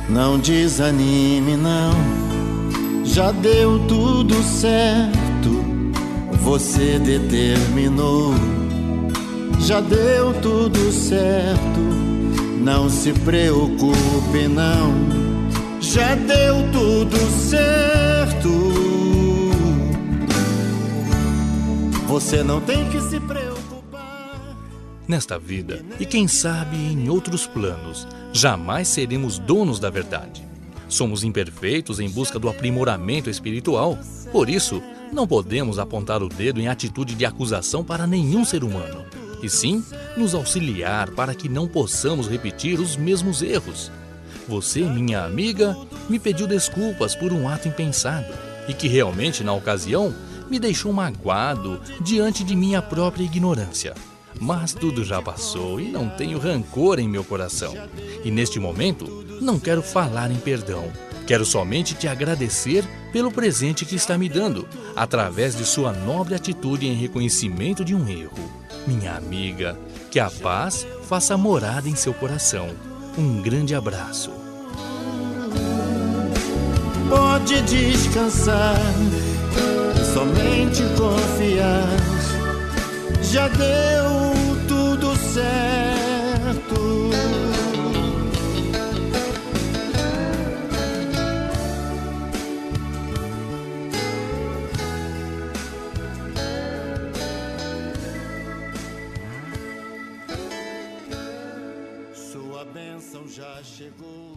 Não desanime, não. Já deu tudo certo. Você determinou. Já deu tudo certo. Não se preocupe, não. Já deu tudo certo. Você não tem que se preocupar. Nesta vida, e quem sabe em outros planos, jamais seremos donos da verdade. Somos imperfeitos em busca do aprimoramento espiritual. Por isso, não podemos apontar o dedo em atitude de acusação para nenhum ser humano, e sim nos auxiliar para que não possamos repetir os mesmos erros. Você, minha amiga, me pediu desculpas por um ato impensado e que realmente, na ocasião, me deixou magoado diante de minha própria ignorância. Mas tudo já passou e não tenho rancor em meu coração. E neste momento, não quero falar em perdão. Quero somente te agradecer pelo presente que está me dando, através de sua nobre atitude em reconhecimento de um erro. Minha amiga, que a paz faça morada em seu coração. Um grande abraço. Pode descansar, somente confiar. Já deu tudo certo. Sua bênção já chegou.